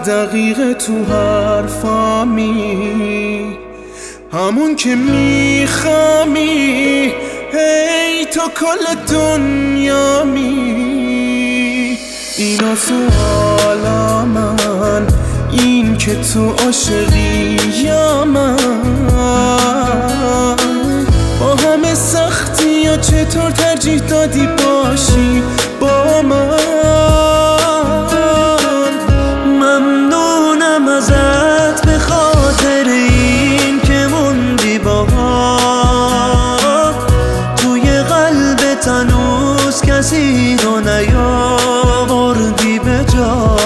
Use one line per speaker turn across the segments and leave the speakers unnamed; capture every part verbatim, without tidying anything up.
دقیقه تو حرفامی، همون که میخوامی، هی تو کل دنیامی. اینا سوال من، این که تو عاشقی یا من، با همه سختی یا چطور ترجیح دادی باشی با من.
ممنونم ازت به خاطر این که موندی با هم، توی قلبت هنوز کسی رو نیاوردی به جا.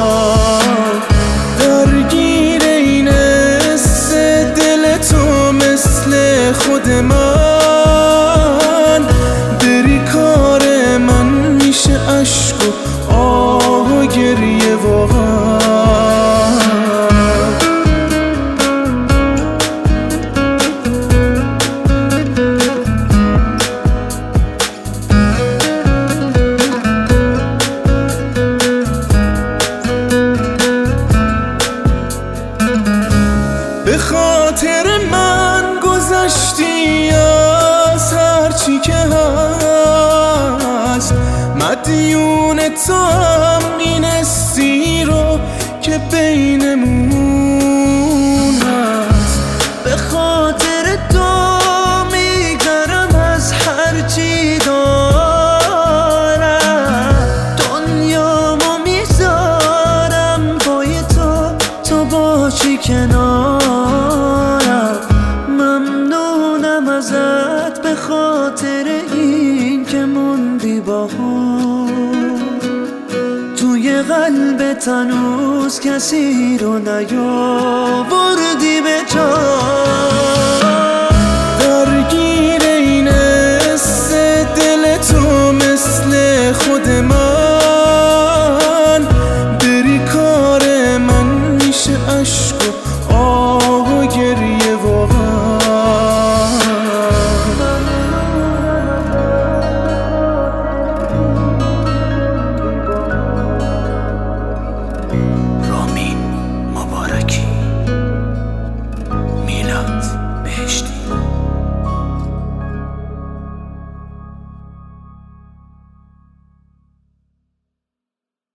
درگیر این حس دل تو مثل خود من، بری کار من میشه عشق و آه و گریه واقعا. به خاطر من گذشتی از هرچی که هست، مدیون تو هم این حسی رو که بینمون هست.
به خاطر تو میگرم از هرچی دارم، دنیامو میذارم پای تو، تو باشی کنارم. ممنونم ازت به خاطر این که موندی با هم، توی قلبت هنوز کسی رو نیاوردی به جا.
درگیر این حس دل تو مثل خود من، بری کار من میشه عشق و آه و گریه واقعا.
رامین مبارکی، میلاد بهشتی.